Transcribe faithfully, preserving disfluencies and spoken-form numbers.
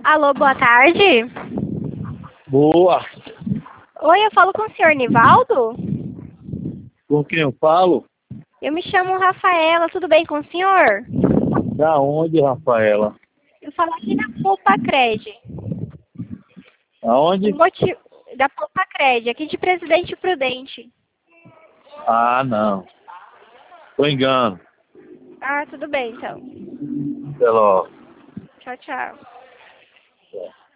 Alô, boa tarde. Boa. Oi, eu falo com o senhor Nivaldo? Com quem eu falo? Eu me chamo Rafaela, tudo bem com o senhor? Da onde, Rafaela? Eu falo aqui da Poupa Cred. O Aonde? motivo da Poupa Cred, aqui de Presidente Prudente. Ah, não. Foi engano. Ah, tudo bem então. Até logo. Tchau, tchau.